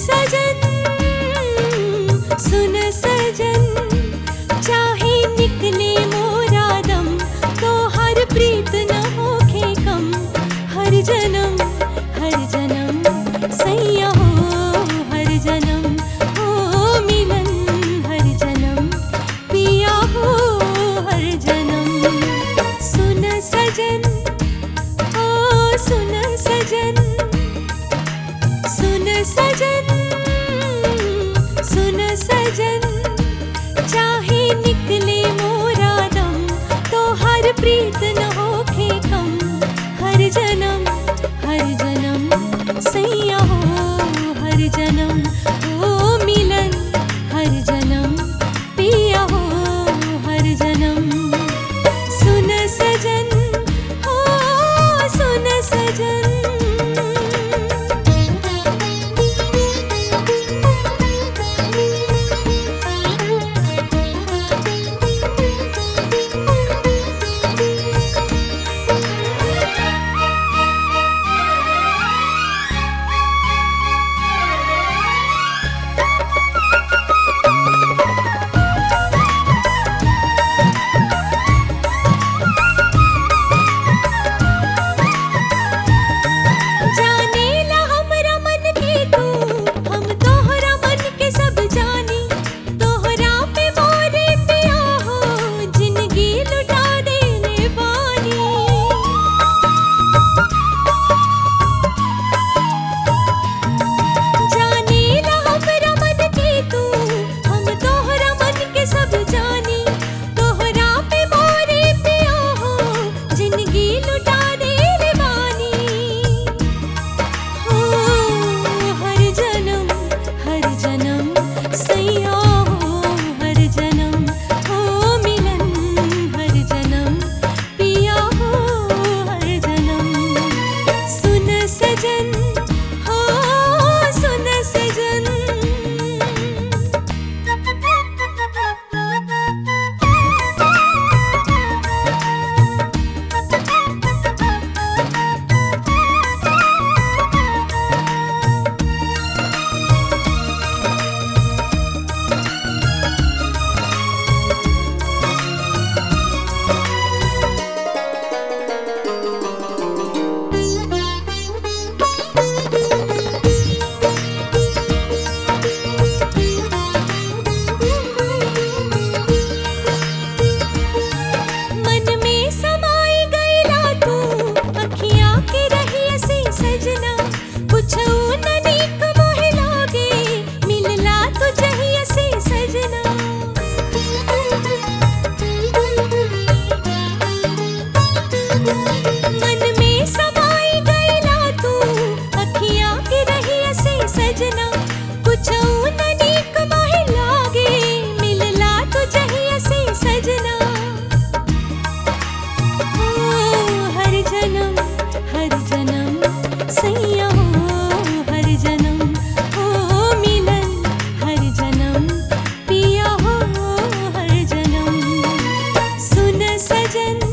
सजन सुन सजन, चाहे निकले मोरा दम तो हर प्रीत न होखे कम। हर जन्म सैया हो, हर जन्म हो मिलन, हर जन्म पिया हो, हर जन्म। सुन सजन ओ सुन सजन, सुन सजन सुन सजन, चाहे निकले मोरा दम तो हर प्रीत न होखे कम। हर जन्म सैया हो, हर जन्म हो मिलन, हर जन्म पिया हो, हर जन्म। सुन सजन हो सुन सजन। सैया हो, हर जन्म हो मिलन, हर जन्म पिया हो, हर जन्म। सुन सजन